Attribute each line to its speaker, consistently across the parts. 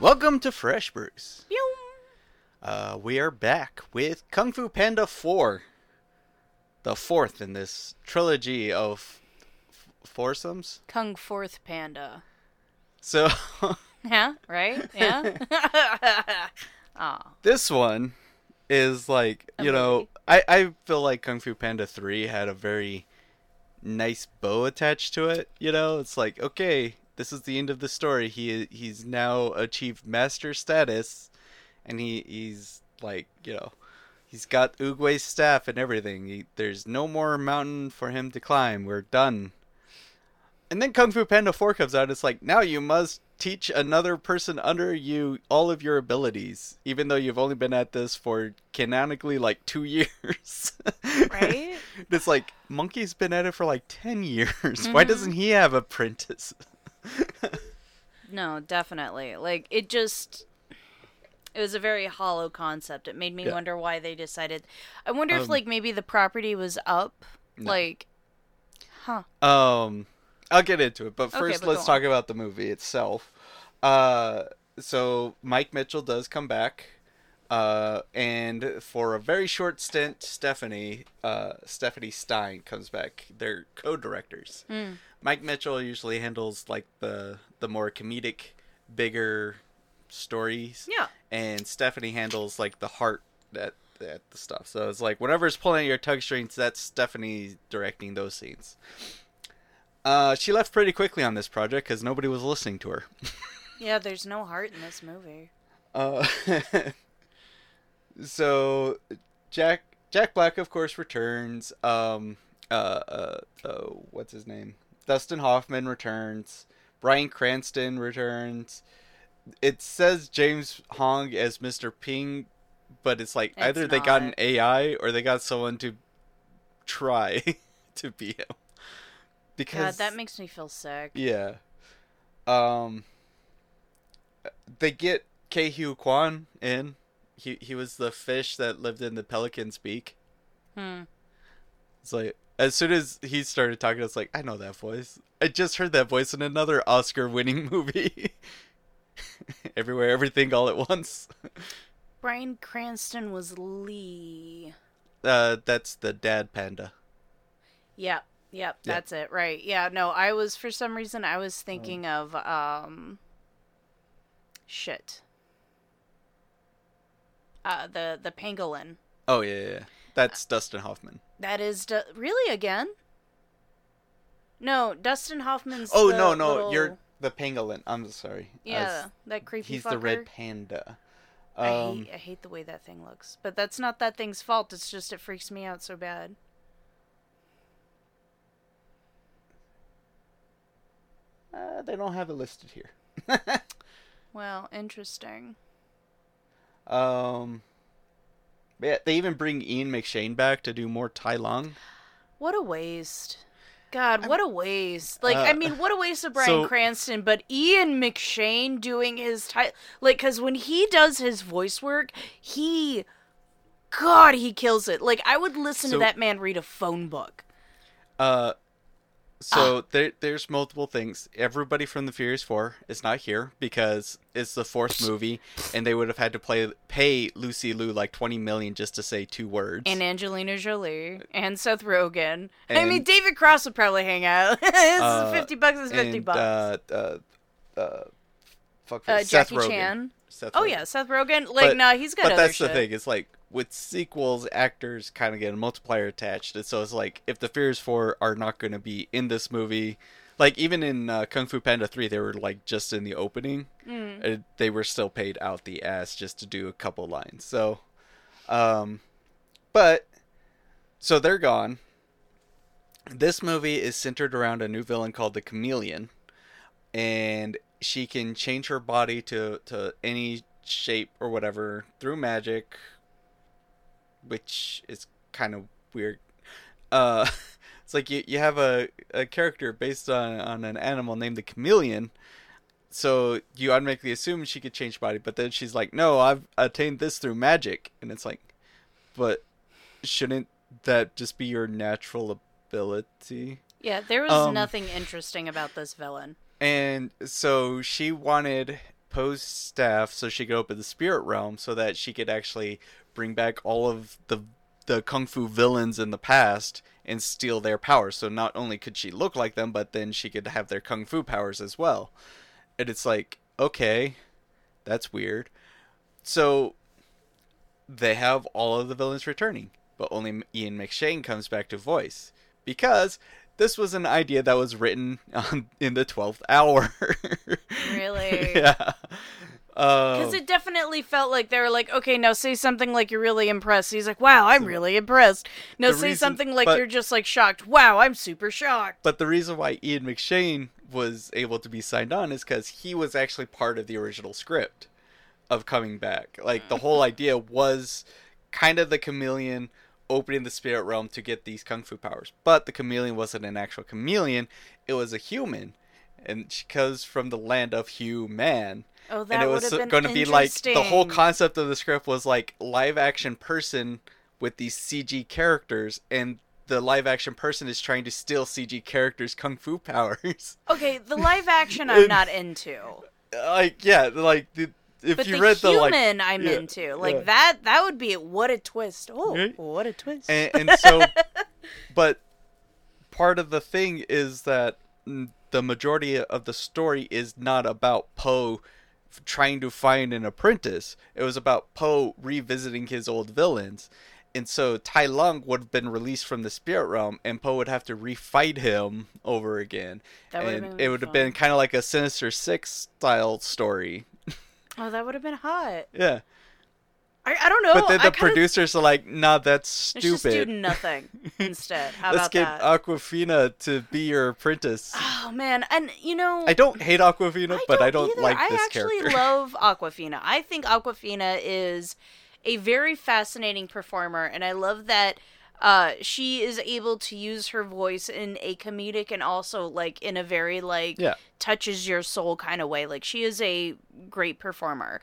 Speaker 1: Welcome to Fresh Brews.
Speaker 2: Pew.
Speaker 1: We are back with Kung Fu Panda 4, the fourth in this trilogy of foursomes.
Speaker 2: Kung Forth Panda.
Speaker 1: So,
Speaker 2: Yeah, right? Yeah? Aw.
Speaker 1: this one is like,
Speaker 2: A
Speaker 1: you know,
Speaker 2: movie.
Speaker 1: I feel like Kung Fu Panda 3 had a very nice bow attached to it, you know? It's like, okay, this is the end of the story. He's now achieved master status, and he's like, you know, he's got Oogway's staff and everything. There's no more mountain for him to climb. We're done. And then Kung Fu Panda 4 comes out. It's like, now you must teach another person under you all of your abilities, even though you've only been at this for canonically like 2 years.
Speaker 2: Right?
Speaker 1: It's like, Monkey's been at it for like 10 years. Why doesn't he have apprentices?
Speaker 2: No, definitely. Like, it was a very hollow concept. It made me
Speaker 1: Yeah.
Speaker 2: wonder why they decided. I wonder if, like, maybe the property was up.
Speaker 1: No.
Speaker 2: Like, huh.
Speaker 1: I'll get into it, but
Speaker 2: Okay,
Speaker 1: first
Speaker 2: but
Speaker 1: let's
Speaker 2: go on.
Speaker 1: talk about the movie itself. So Mike Mitchell does come back, and for a very short stint, Stephanie Stein comes back. They're co-directors. Mike Mitchell usually handles like the more comedic, bigger stories.
Speaker 2: Yeah.
Speaker 1: And Stephanie handles like the heart at the stuff. So it's like whenever it's pulling at your tug strings, that's Stephanie directing those scenes. She left pretty quickly on this project because nobody was listening to her.
Speaker 2: Yeah, there's no heart in this movie.
Speaker 1: So Jack Black, of course, returns. What's his name? Dustin Hoffman returns. Bryan Cranston returns. It says James Hong as Mr. Ping, but it's like
Speaker 2: It's
Speaker 1: either they got an
Speaker 2: not.
Speaker 1: AI or they got someone to try to be him.
Speaker 2: God,
Speaker 1: Because
Speaker 2: that makes me feel sick.
Speaker 1: yeah. They get Ke-Huy Quan in. He was the fish that lived in the pelican's beak. It's like, as soon as he started talking, I was like, I know that voice. I just heard that voice in another Oscar-winning movie. Everywhere, Everything, All at Once.
Speaker 2: Bryan Cranston was Lee.
Speaker 1: That's the dad panda.
Speaker 2: Yep, that's it, right. Yeah, no, for some reason, I was thinking of, shit. The pangolin.
Speaker 1: Oh, yeah. That's Dustin Hoffman.
Speaker 2: That is, really, again? No, Dustin Hoffman's
Speaker 1: Oh,
Speaker 2: the
Speaker 1: no,
Speaker 2: little-
Speaker 1: you're the pangolin. I'm sorry.
Speaker 2: Yeah, that creepy
Speaker 1: He's
Speaker 2: fucker.
Speaker 1: the red panda.
Speaker 2: I hate the way that thing looks. But that's not that thing's fault, it's just it freaks me out so bad.
Speaker 1: They don't have it listed here.
Speaker 2: Well, interesting.
Speaker 1: But yeah, they even bring Ian McShane back to do more Tai Lung.
Speaker 2: What a waste. God, what a waste. Like, I mean, what a waste of Bryan
Speaker 1: so-
Speaker 2: Cranston, but Ian McShane doing his like, because when he does his voice work, God, he kills it. Like, I would listen to
Speaker 1: So-
Speaker 2: that man read a phone book.
Speaker 1: There's multiple things. Everybody from the Furious 4 is not here because it's the fourth movie, and they would have had to pay Lucy Liu like $20 million just to say 2 words.
Speaker 2: And Angelina Jolie. And Seth Rogen. I
Speaker 1: And-
Speaker 2: mean, David Cross would probably hang out. It's $50 is $50.
Speaker 1: Seth
Speaker 2: Jackie
Speaker 1: Rogen.
Speaker 2: Chan.
Speaker 1: Seth
Speaker 2: Oh,
Speaker 1: Rogen.
Speaker 2: yeah, Seth Rogen. Like, nah, he's got
Speaker 1: But
Speaker 2: other
Speaker 1: that's
Speaker 2: shit.
Speaker 1: the thing. It's like with sequels, actors kind of get a multiplier attached. And so it's like if the Furious 4 are not going to be in this movie, like even in Kung Fu Panda 3, they were like just in the opening. They were still paid out the ass just to do a couple lines. So, so they're gone. This movie is centered around a new villain called the Chameleon, and she can change her body to any shape or whatever through magic, which is kind of weird. It's like you have a character based on an animal named the Chameleon, so you automatically assume she could change body, but then she's like, no, I've attained this through magic, and it's like, but shouldn't that just be your natural ability?
Speaker 2: Yeah, there was nothing interesting about this villain.
Speaker 1: And so she wanted Poe's staff so she could open the spirit realm so that she could actually bring back all of the kung fu villains in the past and steal their powers. So not only could she look like them, but then she could have their kung fu powers as well. And it's like, okay, that's weird. So they have all of the villains returning, but only Ian McShane comes back to voice, because this was an idea that was written in the 12th hour.
Speaker 2: Really?
Speaker 1: Yeah.
Speaker 2: Because it definitely felt like they were like, okay, now say something like you're really impressed. He's like, wow, I'm really impressed. Now say something like you're just like shocked. Wow, I'm super shocked.
Speaker 1: But the reason why Ian McShane was able to be signed on is because he was actually part of the original script of coming back. Like, the whole idea was kind of the chameleon opening the spirit realm to get these kung fu powers. But the chameleon wasn't an actual chameleon. It was a human. And she comes from the land of Human.
Speaker 2: Oh, that
Speaker 1: and it was going to be like, the whole concept of the script was like live action person with these CG characters, and the live action person is trying to steal CG characters' kung fu powers.
Speaker 2: Okay, the live action I'm not into.
Speaker 1: Like, yeah, like if
Speaker 2: but
Speaker 1: you read the
Speaker 2: human I'm into. Like that would be what a twist. Oh, what a twist.
Speaker 1: And so, but part of the thing is that the majority of the story is not about Poe trying to find an apprentice. It was about Poe revisiting his old villains. And so Tai Lung would have been released from the spirit realm, and Poe would have to refight him over again. And it would have been kind of like a Sinister Six style story.
Speaker 2: Oh, that would have been hot.
Speaker 1: Yeah.
Speaker 2: I don't know.
Speaker 1: But then the producers are like, nah, that's stupid.
Speaker 2: Let's just do nothing instead. How
Speaker 1: Let's
Speaker 2: about
Speaker 1: get
Speaker 2: that?
Speaker 1: Awkwafina to be your apprentice.
Speaker 2: Oh, man. And, you know...
Speaker 1: I don't hate Awkwafina, but I don't like this character.
Speaker 2: I actually love Awkwafina. I think Awkwafina is a very fascinating performer, and I love that she is able to use her voice in a comedic and also, like, in a very, like, touches your soul kind of way. Like, she is a great performer.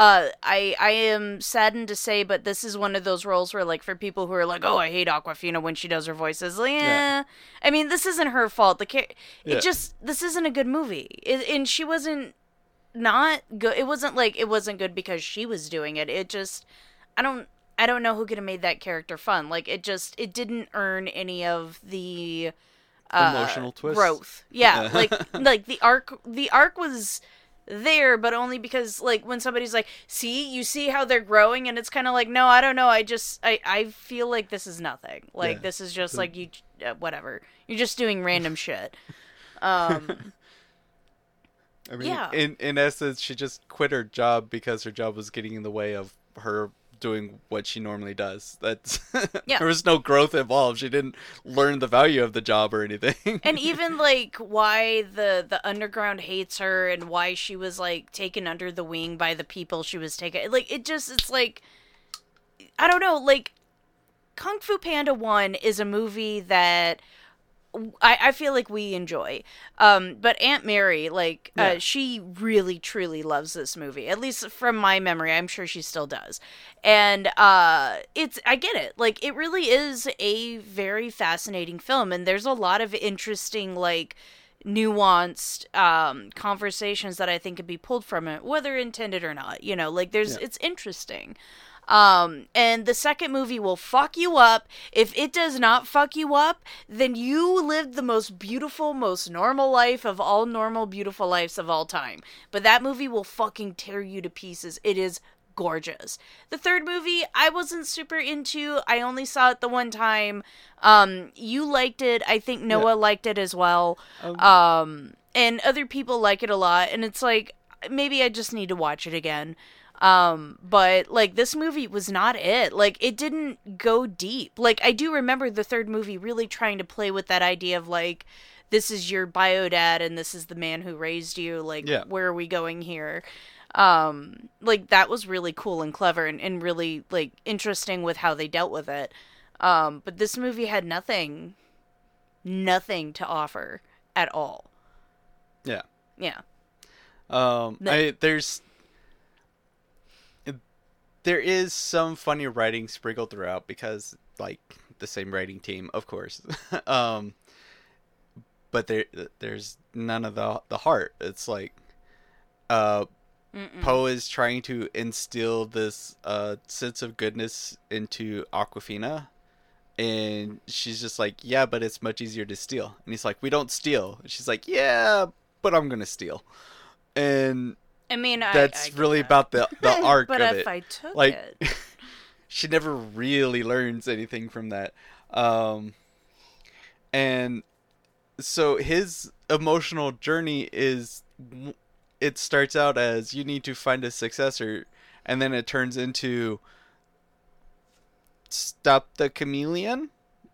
Speaker 2: I am saddened to say, but this is one of those roles where, like, for people who are like, oh, I hate Awkwafina when she does her voices, like, yeah. I mean, this isn't her fault. This isn't a good movie. And she wasn't not good. It wasn't like it wasn't good because she was doing it. It just, I don't know who could have made that character fun. Like, it didn't earn any of the
Speaker 1: emotional twist
Speaker 2: growth. Yeah, like the arc was there, but only because, like, when somebody's like, you see how they're growing, and it's kind of like, no, I don't know. I feel like this is nothing. Like, this is just like you, whatever. You're just doing random shit. I
Speaker 1: mean, in essence, she just quit her job because her job was getting in the way of her doing what she normally does. That's there was no growth involved. She didn't learn the value of the job or anything.
Speaker 2: And even like why the underground hates her and why she was like taken under the wing by the people she was taken, like it's like, I don't know, like Kung Fu Panda 1 is a movie that I feel like we enjoy. But Aunt Mary, like, she really, truly loves this movie. At least from my memory, I'm sure she still does. And I get it. Like, it really is a very fascinating film. And there's a lot of interesting, like, nuanced conversations that I think could be pulled from it, whether intended or not. You know, like, it's interesting. And the second movie will fuck you up. If it does not fuck you up, then you lived the most beautiful, most normal life of all normal, beautiful lives of all time. But that movie will fucking tear you to pieces. It is gorgeous. The third movie, I wasn't super into. I only saw it the one time. You liked it. I think Noah liked it as well. And other people like it a lot. And it's like, maybe I just need to watch it again. But like this movie was not it. Like it didn't go deep. Like I do remember the third movie really trying to play with that idea of like, this is your bio dad and this is the man who raised you. Like, where are we going here? Like that was really cool and clever and really like interesting with how they dealt with it. But this movie had nothing to offer at all.
Speaker 1: Yeah.
Speaker 2: Yeah.
Speaker 1: There is some funny writing sprinkled throughout because, like, the same writing team, of course. But there's none of the heart. It's like, Poe is trying to instill this sense of goodness into Aquafina, and she's just like, yeah, but it's much easier to steal. And he's like, we don't steal. And she's like, yeah, but I'm gonna steal. And
Speaker 2: I mean,
Speaker 1: that's
Speaker 2: I get
Speaker 1: really
Speaker 2: that.
Speaker 1: about the arc
Speaker 2: But
Speaker 1: of
Speaker 2: if
Speaker 1: it.
Speaker 2: I took
Speaker 1: Like,
Speaker 2: it,
Speaker 1: she never really learns anything from that. And so his emotional journey is, it starts out as you need to find a successor, and then it turns into stop the chameleon.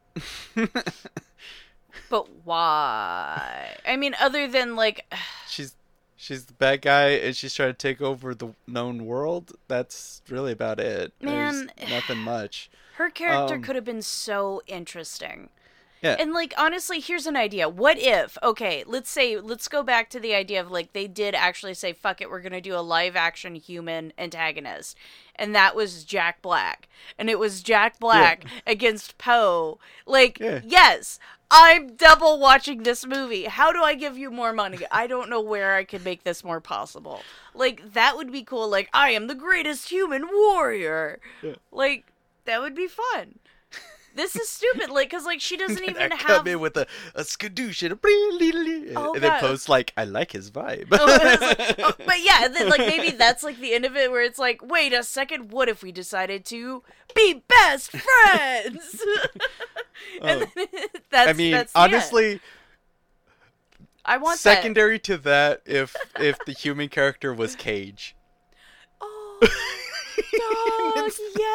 Speaker 2: but why? I mean, other than like,
Speaker 1: She's the bad guy, and she's trying to take over the known world. That's really about it.
Speaker 2: Man,
Speaker 1: There's nothing much.
Speaker 2: her character could have been so interesting.
Speaker 1: Yeah.
Speaker 2: And like, honestly, here's an idea. What if, okay, let's go back to the idea of like, they did actually say, fuck it, we're gonna do a live action human antagonist. And that was Jack Black. And it was Jack Black against Poe. Like, yes, I'm double watching this movie. How do I give you more money? I don't know where I could make this more possible. Like, that would be cool. Like, I am the greatest human warrior.
Speaker 1: Yeah.
Speaker 2: Like, that would be fun. This is stupid, like, because, like, she doesn't even
Speaker 1: I
Speaker 2: have...
Speaker 1: come in with a skadoosh and and then
Speaker 2: God.
Speaker 1: Poe's like, I like his vibe.
Speaker 2: But yeah, then, like, maybe that's, like, the end of it, where it's like, wait a second, what if we decided to be best friends? And then that's,
Speaker 1: I mean,
Speaker 2: that's the end.
Speaker 1: honestly,
Speaker 2: I want
Speaker 1: secondary to that, if the human character was Cage.
Speaker 2: that. Oh, dog,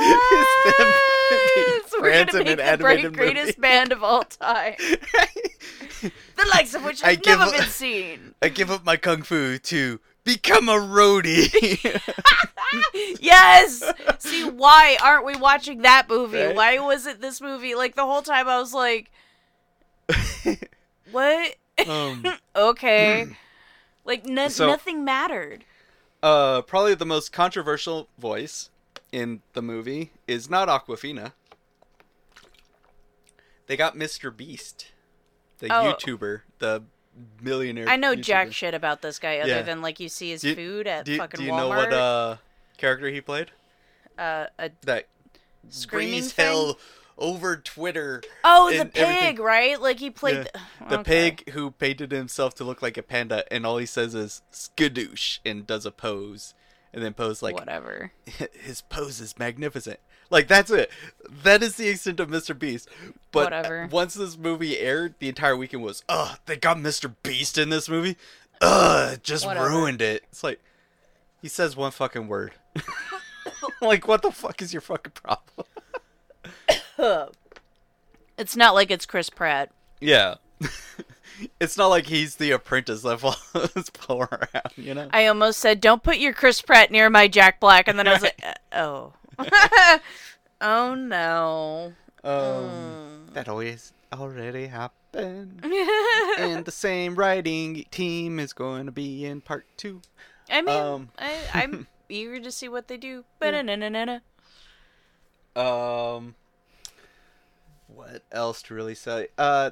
Speaker 2: yes! We're
Speaker 1: friends
Speaker 2: gonna
Speaker 1: in
Speaker 2: make
Speaker 1: an
Speaker 2: the
Speaker 1: animated
Speaker 2: greatest
Speaker 1: movie.
Speaker 2: band of all time. The likes of which
Speaker 1: I
Speaker 2: have
Speaker 1: give
Speaker 2: never
Speaker 1: a-
Speaker 2: been seen.
Speaker 1: I give up my kung fu to become a roadie.
Speaker 2: Yes! See, why aren't we watching that movie?
Speaker 1: Right?
Speaker 2: Why was it this movie? Like, the whole time I was like, what? Okay. Like,
Speaker 1: So-
Speaker 2: nothing mattered.
Speaker 1: Probably the most controversial voice in the movie is not Aquafina. They got Mr. Beast, the YouTuber, the millionaire.
Speaker 2: I know
Speaker 1: YouTuber.
Speaker 2: jack shit about this guy, other
Speaker 1: Yeah.
Speaker 2: than, like, you see his
Speaker 1: Do you-
Speaker 2: food at fucking
Speaker 1: Do you
Speaker 2: Walmart.
Speaker 1: know what character he played?
Speaker 2: A
Speaker 1: That
Speaker 2: screaming
Speaker 1: raised
Speaker 2: thing?
Speaker 1: hell over Twitter.
Speaker 2: Oh, the
Speaker 1: and
Speaker 2: pig,
Speaker 1: everything.
Speaker 2: right? Like, he played...
Speaker 1: The
Speaker 2: Okay.
Speaker 1: pig who painted himself to look like a panda, and all he says is skadoosh and does a pose, and then Poe's like,
Speaker 2: Whatever.
Speaker 1: his pose is magnificent. Like, that's it. That is the extent of Mr. Beast. But
Speaker 2: Whatever.
Speaker 1: once this movie aired, the entire weekend was, they got Mr. Beast in this movie. It just
Speaker 2: Whatever.
Speaker 1: ruined it. It's like, he says one fucking word. Like, what the fuck is your fucking problem?
Speaker 2: It's not like it's Chris Pratt.
Speaker 1: Yeah. It's not like he's the apprentice level Poe around, you know?
Speaker 2: I almost said, don't put your Chris Pratt near my Jack Black, and then I was like, oh. Oh, no.
Speaker 1: That already happened. And the same writing team is going to be in part 2.
Speaker 2: I mean, I'm eager to see what they do. Ba-na-na-na-na.
Speaker 1: What else to really say?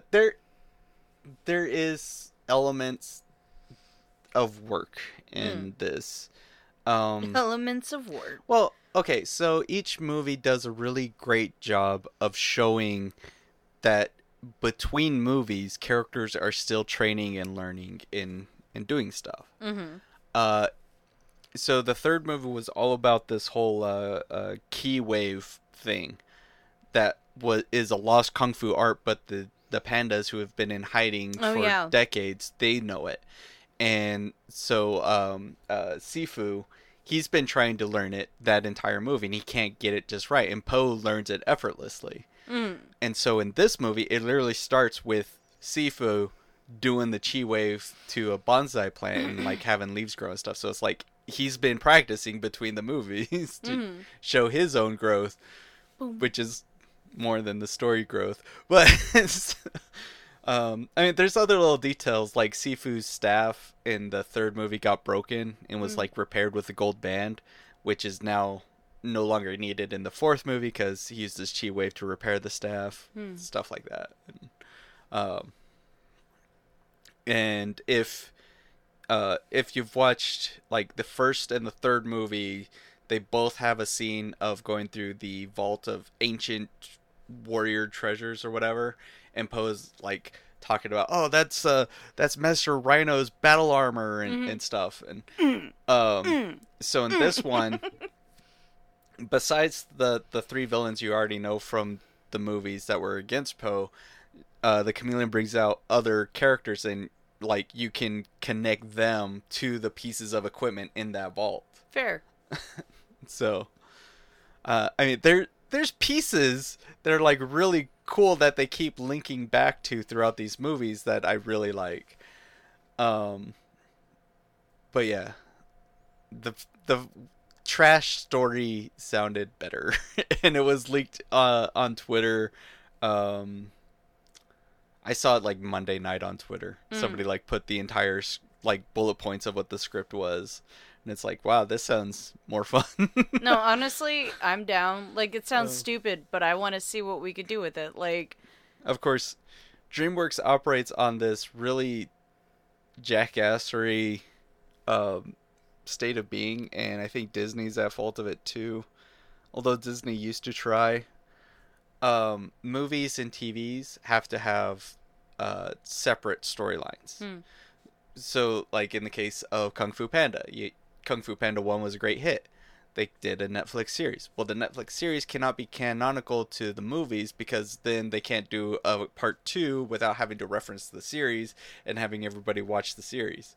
Speaker 1: There is elements of work in this.
Speaker 2: Elements of work.
Speaker 1: Well, okay, so each movie does a really great job of showing that between movies, characters are still training and learning and doing stuff.
Speaker 2: Mm-hmm.
Speaker 1: So the third movie was all about this whole key wave thing that is a lost kung fu art, but the pandas who have been in hiding for decades, they know it. And so Sifu, he's been trying to learn it that entire movie, and he can't get it just right. And Poe learns it effortlessly. And so in this movie, it literally starts with Sifu doing the chi wave to a bonsai plant and like having leaves grow and stuff. So it's like he's been practicing between the movies to show his own growth, which is more than the story growth. But I mean, there's other little details, like Sifu's staff in the third movie got broken and was like repaired with the gold band, which is now no longer needed in the fourth movie because he used his chi wave to repair the staff, stuff like that. And if if you've watched like the first and the third movie, they both have a scene of going through the vault of ancient warrior treasures or whatever, and Poe's like talking about, oh, that's Master Rhino's battle armor and stuff, and so in this one, besides the three villains you already know from the movies that were against Poe, the Chameleon brings out other characters, and like you can connect them to the pieces of equipment in that vault.
Speaker 2: Fair.
Speaker 1: So, I mean, there's pieces that are like really cool that they keep linking back to throughout these movies that I really like. But yeah, the trash story sounded better, and it was leaked on Twitter. I saw it like Monday night on Twitter. Somebody like put the entire like bullet points of what the script was. And it's like, wow, this sounds more fun.
Speaker 2: No, honestly, I'm down. Like, it sounds stupid, but I want to see what we could do with it. Like,
Speaker 1: of course, DreamWorks operates on this really jackassery state of being, and I think Disney's at fault of it too. Although Disney used to try. Movies and TVs have to have separate storylines. So, like in the case of Kung Fu Panda, Kung Fu Panda 1 was a great hit. They did a Netflix series. Well, the Netflix series cannot be canonical to the movies because then they can't do a part 2 without having to reference the series and having everybody watch the series.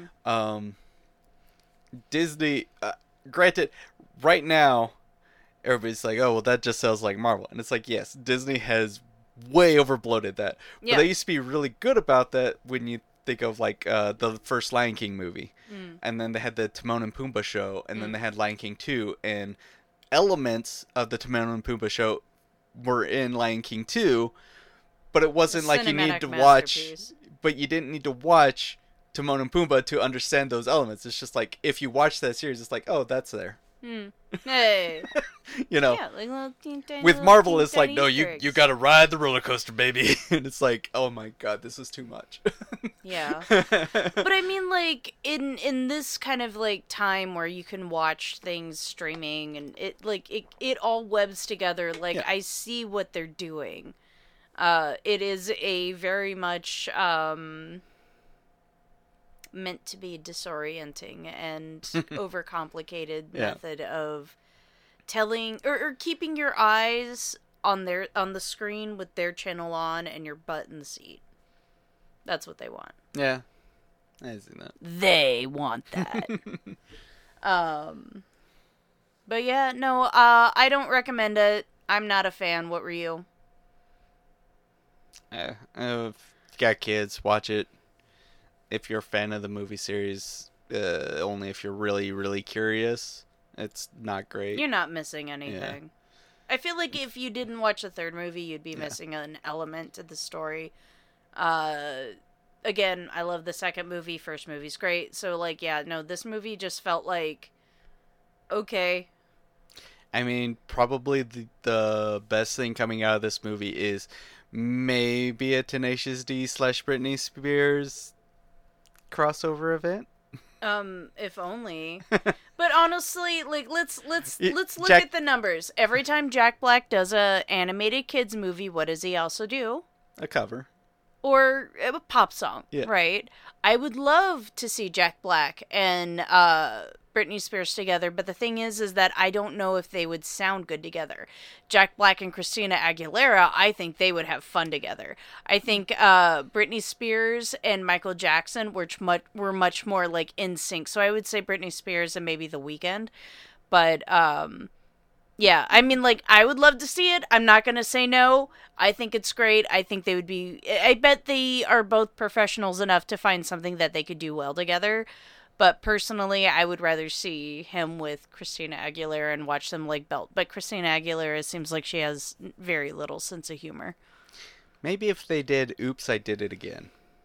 Speaker 1: Disney, granted, right now, everybody's like, oh, well, that just sounds like Marvel. And it's like, yes, Disney has way overbloated that.
Speaker 2: Yeah.
Speaker 1: But they used to be really good about that when you think of like the first Lion King movie. And then they had the Timon and Pumbaa show, and then they had Lion King 2, and elements of the Timon and Pumbaa show were in Lion King 2, but it wasn't like you needed to watch, but you didn't need to watch Timon and Pumbaa to understand those elements. It's just like, if you watch that series, it's like, oh, that's there.
Speaker 2: Hey.
Speaker 1: You know,
Speaker 2: Yeah, like little
Speaker 1: with Marvel, it's like,
Speaker 2: tiny
Speaker 1: no,
Speaker 2: Easter
Speaker 1: you
Speaker 2: eggs.
Speaker 1: gotta ride the roller coaster, baby. And it's like, oh my god, this is too much.
Speaker 2: Yeah. But I mean, like, in this kind of, like, time where you can watch things streaming and it all webs together, like,
Speaker 1: Yeah.
Speaker 2: I see what they're doing. It is a very much, meant to be disorienting and overcomplicated method of telling or keeping your eyes on the screen with their channel on and your butt in the seat. That's what they want.
Speaker 1: Yeah, I see that.
Speaker 2: They want that. But yeah, no, I don't recommend it. I'm not a fan. What were you?
Speaker 1: If you got kids, watch it. If you're a fan of the movie series, only if you're really, really curious. It's not great.
Speaker 2: You're not missing anything. I feel like if you didn't watch the third movie, you'd be missing an element to the story. Again, I love the second movie. First movie's great. So, like, yeah, no, this movie just felt like, okay.
Speaker 1: I mean, probably the best thing coming out of this movie is maybe a Tenacious D / Britney Spears crossover event.
Speaker 2: If only. But honestly, like, let's look
Speaker 1: Jack-
Speaker 2: at the numbers. Every time Jack Black does a animated kids movie, what does he also do?
Speaker 1: A cover.
Speaker 2: Or a pop song,
Speaker 1: Yeah.
Speaker 2: right? I would love to see Jack Black and Britney Spears together, but the thing is that I don't know if they would sound good together. Jack Black and Christina Aguilera, I think they would have fun together. I think Britney Spears and Michael Jackson were much more like in sync. So I would say Britney Spears and maybe The Weeknd. But yeah, I mean, like, I would love to see it. I'm not going to say no. I think it's great. I think they would be... I bet they are both professionals enough to find something that they could do well together. But personally, I would rather see him with Christina Aguilera and watch them, like, belt. But Christina Aguilera seems like she has very little sense of humor.
Speaker 1: Maybe if they did Oops, I Did It Again.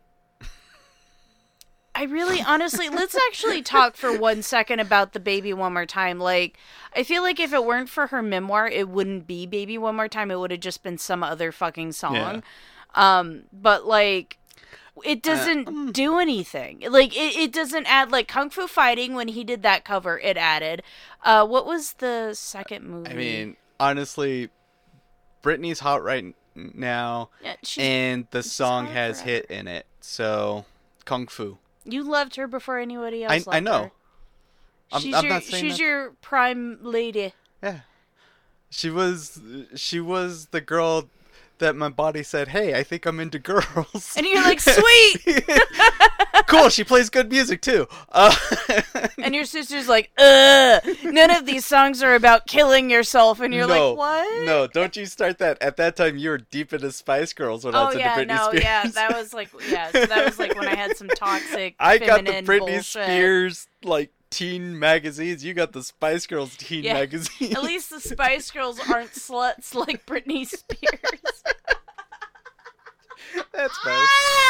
Speaker 2: I really, honestly, let's actually talk for 1 second about the Baby One More Time. Like, I feel like if it weren't for her memoir, it wouldn't be Baby One More Time. It would have just been some other fucking song.
Speaker 1: Yeah.
Speaker 2: But, like, it doesn't do anything. Like, it doesn't add, like, Kung Fu Fighting, when he did that cover, it added. What was the second movie?
Speaker 1: I mean, honestly, Britney's hot right now, and the song has hit in it. So, Kung Fu.
Speaker 2: You loved her before anybody else loved
Speaker 1: I know.
Speaker 2: her. I'm not saying she's your prime lady.
Speaker 1: Yeah. She was the girl that my body said, "Hey, I think I'm into girls."
Speaker 2: And you're like, "Sweet."
Speaker 1: Cool, she plays good music too.
Speaker 2: And your sister's like, "Ugh, none of these songs are about killing yourself." And you're like, "What?"
Speaker 1: No, don't you start that. At that time, you were deep into Spice Girls when I was into Britney Spears.
Speaker 2: Yeah, that was like, so that was like when I had some toxic
Speaker 1: I got the Britney
Speaker 2: bullshit.
Speaker 1: Spears, like, teen magazines. You got the Spice Girls teen magazine.
Speaker 2: At least the Spice Girls aren't sluts like Britney Spears.
Speaker 1: That's nice.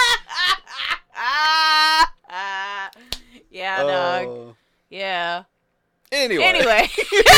Speaker 2: Yeah, dog. Yeah.
Speaker 1: Anyway.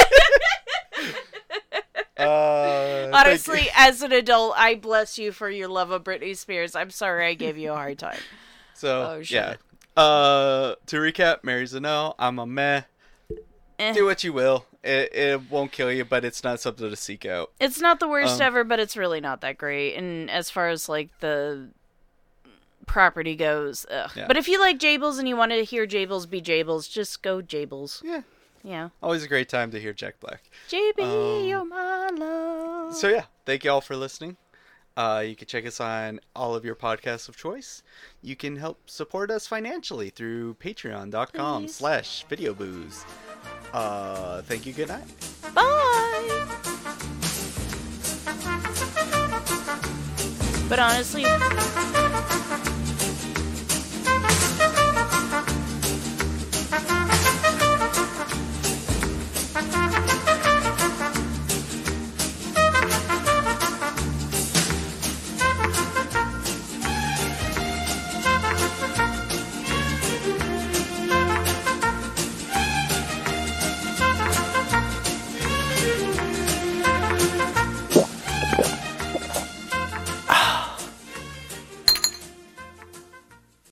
Speaker 2: Honestly, as an adult, I bless you for your love of Britney Spears. I'm sorry I gave you a hard time.
Speaker 1: So, yeah. To recap, Mary's a no. I'm a meh. Do what you will. It won't kill you, but it's not something to seek out.
Speaker 2: It's not the worst ever, but it's really not that great. And as far as, like, the property goes, ugh. Yeah. But if you like Jables and you want to hear Jables be Jables, just go Jables.
Speaker 1: Yeah.
Speaker 2: Yeah.
Speaker 1: Always a great time to hear Jack Black.
Speaker 2: JB, you're my love.
Speaker 1: So, yeah. Thank you all for listening. You can check us on all of your podcasts of choice. You can help support us financially through patreon.com/videobooze. Thank you. Good night.
Speaker 2: Bye. But honestly...